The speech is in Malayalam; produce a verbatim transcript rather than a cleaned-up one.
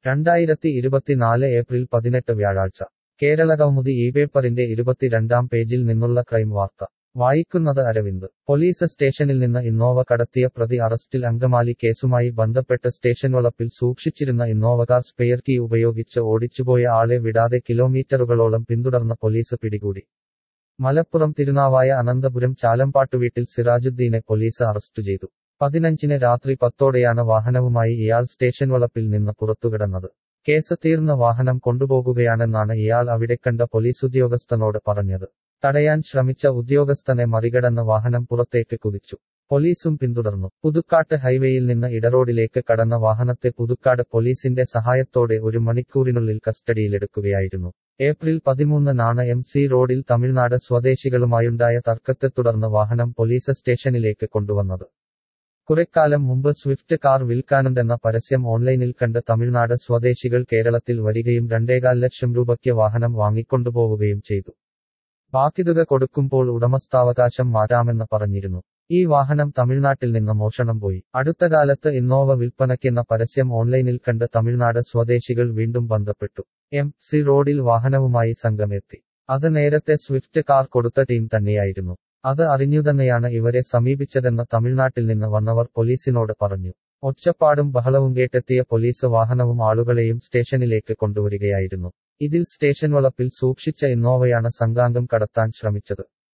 രണ്ടായിരത്തി ഇരുപത്തിനാല് ഏപ്രിൽ പതിനെട്ട് വ്യാഴാഴ്ച കേരളകൗമുദി ഈ പേപ്പറിന്റെ ഇരുപത്തിരണ്ടാം പേജിൽ നിന്നുള്ള ക്രൈം വാർത്ത വായിക്കുന്നത് അരവിന്ദ് പോലീസ് സ്റ്റേഷനിൽ നിന്ന് ഇന്നോവ കടത്തിയ പ്രതി അറസ്റ്റിൽ അങ്കമാലി കേസുമായി ബന്ധപ്പെട്ട് സ്റ്റേഷൻ വളപ്പിൽ സൂക്ഷിച്ചിരുന്ന ഇന്നോവ കാർ സ്പെയർ കീ ഉപയോഗിച്ച് ഓടിച്ചുപോയ ആളെ വിടാതെ കിലോമീറ്ററുകളോളം പിന്തുടർന്ന പോലീസ് പിടികൂടി. മലപ്പുറം തിരുനാവായ അനന്തപുരം ചാലമ്പാട്ടുവീട്ടിൽ സിറാജുദ്ദീനെ പോലീസ് അറസ്റ്റ് ചെയ്തു. പതിനഞ്ചിന് രാത്രി പത്തോടെയാണ് വാഹനവുമായി ഇയാൾ സ്റ്റേഷൻ വളപ്പിൽ നിന്ന് പുറത്തുകിടന്നത്. കേസ് തീർന്ന വാഹനം കൊണ്ടുപോകുകയാണെന്നാണ് ഇയാൾ അവിടെ കണ്ട പോലീസുദ്യോഗസ്ഥനോട് പറഞ്ഞത്. തടയാൻ ശ്രമിച്ച ഉദ്യോഗസ്ഥനെ മറികടന്ന് വാഹനം പുറത്തേക്ക് കുതിച്ചു. പോലീസും പിന്തുടർന്നു. പുതുക്കാട്ട് ഹൈവേയിൽ നിന്ന് ഇടറോഡിലേക്ക് കടന്ന വാഹനത്തെ പുതുക്കാട് പോലീസിന്റെ സഹായത്തോടെ ഒരു മണിക്കൂറിനുള്ളിൽ കസ്റ്റഡിയിലെടുക്കുകയായിരുന്നു. ഏപ്രിൽ പതിമൂന്നിനാണ് എം സി റോഡിൽ തമിഴ്നാട് സ്വദേശികളുമായുണ്ടായ തർക്കത്തെ തുടർന്ന് വാഹനം പോലീസ് സ്റ്റേഷനിലേക്ക് കൊണ്ടുവന്നത്. കുറെക്കാലം മുമ്പ് സ്വിഫ്റ്റ് കാർ വിൽക്കാനുണ്ടെന്ന പരസ്യം ഓൺലൈനിൽ കണ്ട് തമിഴ്നാട് സ്വദേശികൾ കേരളത്തിൽ വരികയും രണ്ടേകാൽ ലക്ഷം രൂപയ്ക്ക് വാഹനം വാങ്ങിക്കൊണ്ടുപോവുകയും ചെയ്തു. ബാക്കിതുക കൊടുക്കുമ്പോൾ ഉടമസ്ഥാവകാശം മാറ്റാമെന്ന് പറഞ്ഞിരുന്നു. ഈ വാഹനം തമിഴ്നാട്ടിൽ നിന്ന് മോഷണം പോയി. അടുത്തകാലത്ത് ഇന്നോവ വിൽപ്പനയ്ക്കെന്ന പരസ്യം ഓൺലൈനിൽ കണ്ട് തമിഴ്നാട് സ്വദേശികൾ വീണ്ടും ബന്ധപ്പെട്ടു. എം സി റോഡിൽ വാഹനവുമായി സംഘമെത്തി. അത് നേരത്തെ സ്വിഫ്റ്റ് കാർ കൊടുത്ത ടീം തന്നെയായിരുന്നു. അത് അറിഞ്ഞുതന്നെയാണ് ഇവരെ സമീപിച്ചതെന്ന് തമിഴ്നാട്ടിൽ നിന്ന് വന്നവർ പോലീസിനോട് പറഞ്ഞു. ഒച്ചപ്പാടും ബഹളവും കേട്ടെത്തിയ പോലീസ് വാഹനവും ആളുകളെയും സ്റ്റേഷനിലേക്ക് കൊണ്ടുവരികയായിരുന്നു. ഇതിൽ സ്റ്റേഷൻ വളപ്പിൽ സൂക്ഷിച്ച ഇന്നോവയാണ് സംഘാംഗം കടത്താൻ ശ്രമിച്ചത്.